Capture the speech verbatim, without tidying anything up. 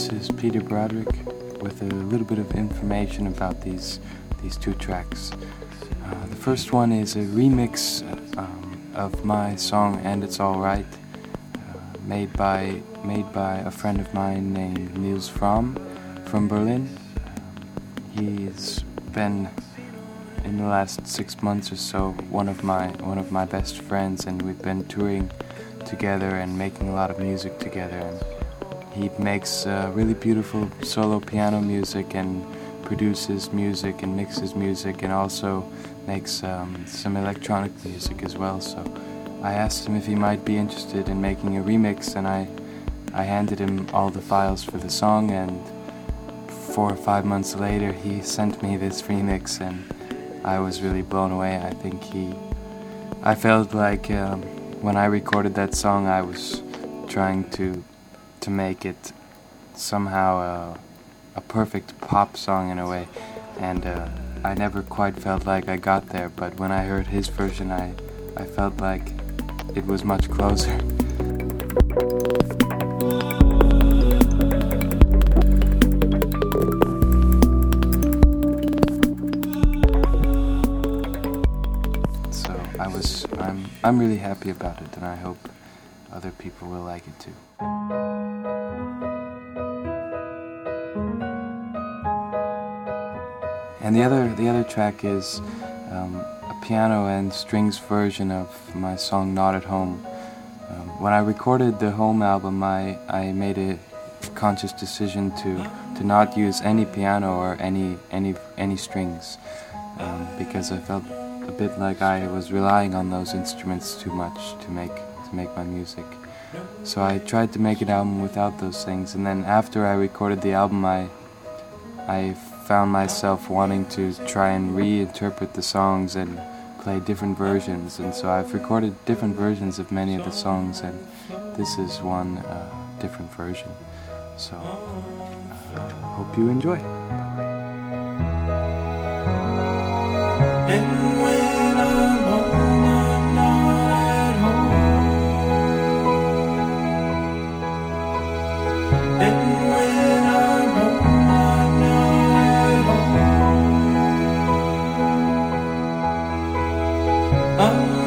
This is Peter Broderick with a little bit of information about these these two tracks. Uh, the first one is a remix um, of my song "And It's Alright," uh, made by made by a friend of mine named Niels Fromm from Berlin. Um, he's been in the last six months or so one of my one of my best friends, and we've been touring together and making a lot of music together. And he makes uh, really beautiful solo piano music and produces music and mixes music and also makes um, some electronic music as well. So I asked him if he might be interested in making a remix, and I I handed him all the files for the song, and four or five months later he sent me this remix, and I was really blown away. I think he I felt like um, when I recorded that song I was trying to to make it somehow uh, a perfect pop song in a way, and uh, I never quite felt like I got there, but when I heard his version I, I felt like it was much closer. So I was I'm I'm really happy about it, and I hope other people will like it too. And the other the other track is um, a piano and strings version of my song "Not at Home." Um, when I recorded the Home album, I, I made a conscious decision to, to not use any piano or any any any strings, um, because I felt a bit like I was relying on those instruments too much to make to make my music. So I tried to make an album without those things, and then after I recorded the album, I I found myself wanting to try and reinterpret the songs and play different versions, and so I've recorded different versions of many of the songs, and this is one uh, different version. So uh, hope you enjoy. And when I'm home, I'm not at home. And when I'm home, I'm not at home. I'm